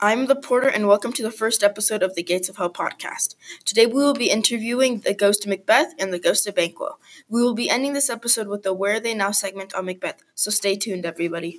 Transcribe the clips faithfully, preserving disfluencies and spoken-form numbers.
I'm the Porter, and welcome to the first episode of the Gates of Hell podcast. Today we will be interviewing the Ghost of Macbeth and the Ghost of Banquo. We will be ending this episode with the Where Are They Now segment on Macbeth, so stay tuned, everybody.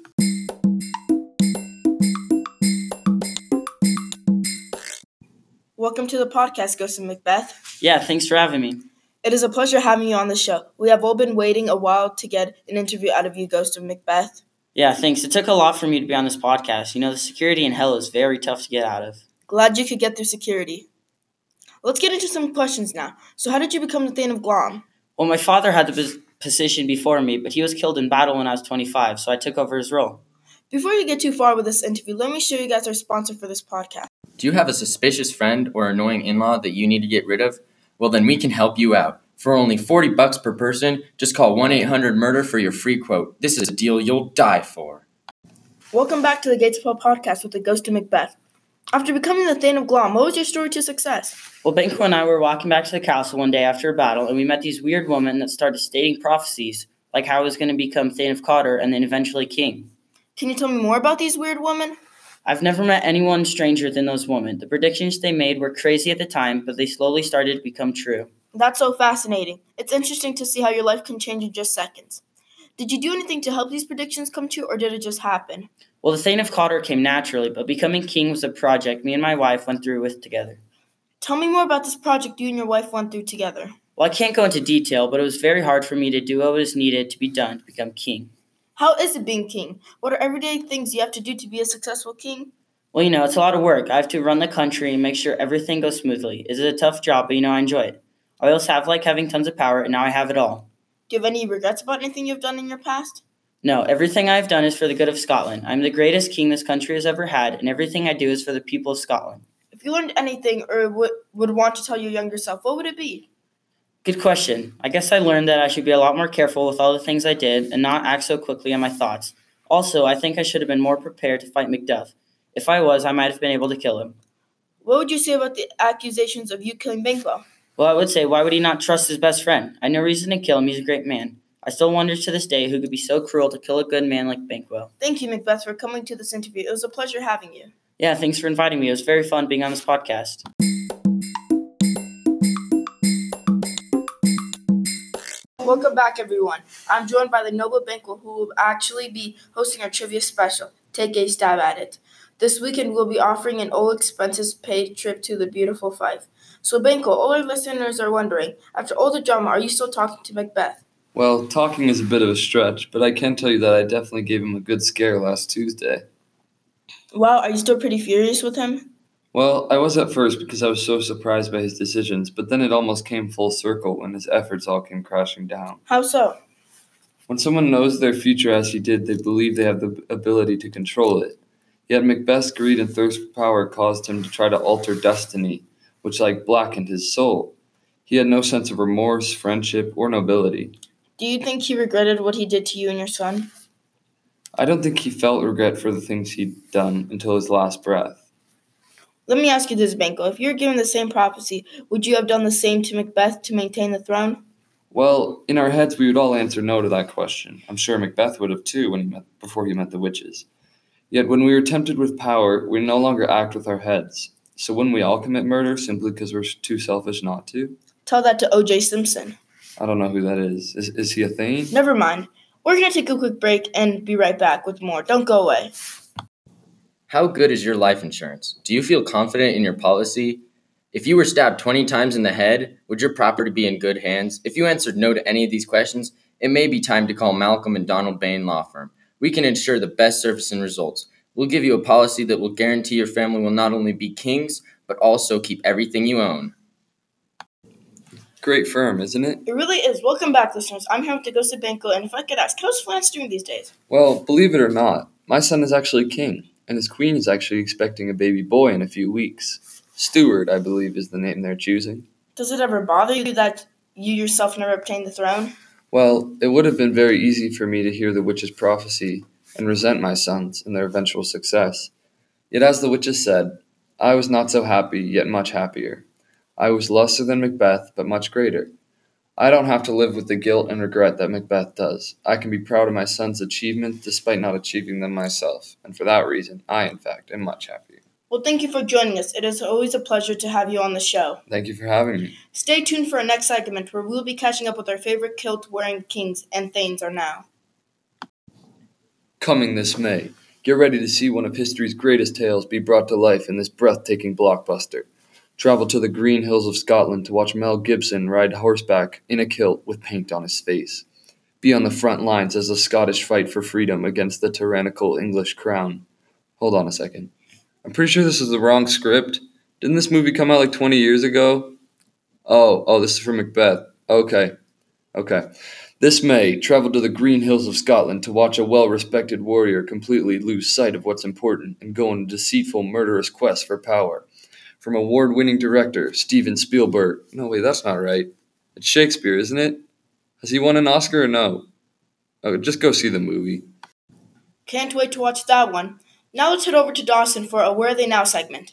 Welcome to the podcast, Ghost of Macbeth. Yeah, thanks for having me. It is a pleasure having you on the show. We have all been waiting a while to get an interview out of you, Ghost of Macbeth. Yeah, thanks. It took a lot for me to be on this podcast. You know, the security in hell is very tough to get out of. Glad you could get through security. Let's get into some questions now. So how did you become the Thane of Glaum? Well, my father had the pos- position before me, but he was killed in battle when I was twenty-five, so I took over his role. Before you get too far with this interview, let me show you guys our sponsor for this podcast. Do you have a suspicious friend or annoying in-law that you need to get rid of? Well, then we can help you out. For only forty bucks per person, just call one eight hundred murder for your free quote. This is a deal you'll die for. Welcome back to the Gates of Hell podcast with the Ghost of Macbeth. After becoming the Thane of Glaum, what was your story to success? Well, Banquo and I were walking back to the castle one day after a battle, and we met these weird women that started stating prophecies, like how I was going to become Thane of Cawdor and then eventually king. Can you tell me more about these weird women? I've never met anyone stranger than those women. The predictions they made were crazy at the time, but they slowly started to become true. That's so fascinating. It's interesting to see how your life can change in just seconds. Did you do anything to help these predictions come true, or did it just happen? Well, the Thane of Cawdor came naturally, but becoming king was a project me and my wife went through with together. Tell me more about this project you and your wife went through together. Well, I can't go into detail, but it was very hard for me to do what was needed to be done to become king. How is it being king? What are everyday things you have to do to be a successful king? Well, you know, it's a lot of work. I have to run the country and make sure everything goes smoothly. It's a tough job, but you know, I enjoy it. I always have like having tons of power, and now I have it all. Do you have any regrets about anything you've done in your past? No, everything I've done is for the good of Scotland. I'm the greatest king this country has ever had, and everything I do is for the people of Scotland. If you learned anything or would, would want to tell your younger self, what would it be? Good question. I guess I learned that I should be a lot more careful with all the things I did and not act so quickly on my thoughts. Also, I think I should have been more prepared to fight Macduff. If I was, I might have been able to kill him. What would you say about the accusations of you killing Banquo? Well, I would say, why would he not trust his best friend? I had no reason to kill him. He's a great man. I still wonder to this day who could be so cruel to kill a good man like Banquo. Thank you, Macbeth, for coming to this interview. It was a pleasure having you. Yeah, thanks for inviting me. It was very fun being on this podcast. Welcome back, everyone. I'm joined by the noble Banquo, who will actually be hosting our trivia special. Take a stab at it. This weekend, we'll be offering an all-expenses-paid trip to the beautiful Fife. So, Banquo, all our listeners are wondering, after all the drama, are you still talking to Macbeth? Well, talking is a bit of a stretch, but I can tell you that I definitely gave him a good scare last Tuesday. Wow, are you still pretty furious with him? Well, I was at first because I was so surprised by his decisions, but then it almost came full circle when his efforts all came crashing down. How so? When someone knows their future as he did, they believe they have the ability to control it. Yet Macbeth's greed and thirst for power caused him to try to alter destiny, which like blackened his soul. He had no sense of remorse, friendship, or nobility. Do you think he regretted what he did to you and your son? I don't think he felt regret for the things he'd done until his last breath. Let me ask you this, Banquo. If you were given the same prophecy, would you have done the same to Macbeth to maintain the throne? Well, in our heads, we would all answer no to that question. I'm sure Macbeth would have too when he met, before he met the witches. Yet when we are tempted with power, we no longer act with our heads. So wouldn't we all commit murder simply because we're too selfish not to? Tell that to O J Simpson. I don't know who that is. Is, is he a Thane? Never mind. We're going to take a quick break and be right back with more. Don't go away. How good is your life insurance? Do you feel confident in your policy? If you were stabbed twenty times in the head, would your property be in good hands? If you answered no to any of these questions, it may be time to call Malcolm and Donald Bain Law Firm. We can ensure the best service and results. We'll give you a policy that will guarantee your family will not only be kings, but also keep everything you own. Great firm, isn't it? It really is. Welcome back, listeners. I'm here with the Ghost of Banquo, and if I could ask, how's France doing these days? Well, believe it or not, my son is actually king, and his queen is actually expecting a baby boy in a few weeks. Stuart, I believe, is the name they're choosing. Does it ever bother you that you yourself never obtained the throne? Well, it would have been very easy for me to hear the witch's prophecy and resent my sons and their eventual success. Yet as the witches said, I was not so happy, yet much happier. I was lesser than Macbeth, but much greater. I don't have to live with the guilt and regret that Macbeth does. I can be proud of my son's achievements despite not achieving them myself, and for that reason, I, in fact, am much happier. Well, thank you for joining us. It is always a pleasure to have you on the show. Thank you for having me. Stay tuned for our next segment where we'll be catching up with our favorite kilt-wearing kings and thanes are now. Coming this May, get ready to see one of history's greatest tales be brought to life in this breathtaking blockbuster. Travel to the green hills of Scotland to watch Mel Gibson ride horseback in a kilt with paint on his face. Be on the front lines as the Scottish fight for freedom against the tyrannical English crown. Hold on a second. I'm pretty sure this is the wrong script. Didn't this movie come out like twenty years ago? Oh, oh, this is for Macbeth. Okay, okay. This May, travel to the green hills of Scotland to watch a well-respected warrior completely lose sight of what's important and go on a deceitful, murderous quest for power. From award-winning director Steven Spielberg. No, wait, that's not right. It's Shakespeare, isn't it? Has he won an Oscar or no? Oh, just go see the movie. Can't wait to watch that one. Now let's head over to Dawson for a Where Are They Now segment.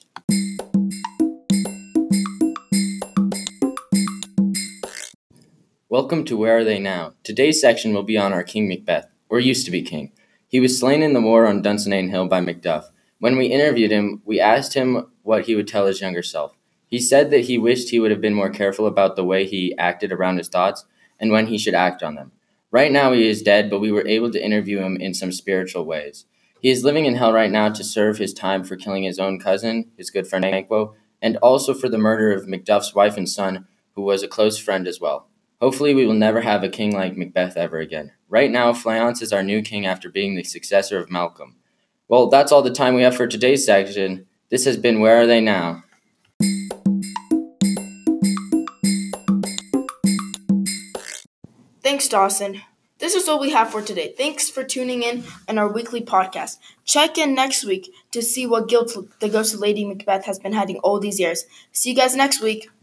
Welcome to Where Are They Now? Today's section will be on our King Macbeth, or used to be king. He was slain in the war on Dunsinane Hill by Macduff. When we interviewed him, we asked him what he would tell his younger self. He said that he wished he would have been more careful about the way he acted around his thoughts and when he should act on them. Right now he is dead, but we were able to interview him in some spiritual ways. He is living in hell right now to serve his time for killing his own cousin, his good friend Banquo, and also for the murder of Macduff's wife and son, who was a close friend as well. Hopefully we will never have a king like Macbeth ever again. Right now, Fleance is our new king after being the successor of Malcolm. Well, that's all the time we have for today's section. This has been Where Are They Now? Thanks, Dawson. This is all we have for today. Thanks for tuning in on our weekly podcast. Check in next week to see what guilt the ghost of Lady Macbeth has been hiding all these years. See you guys next week.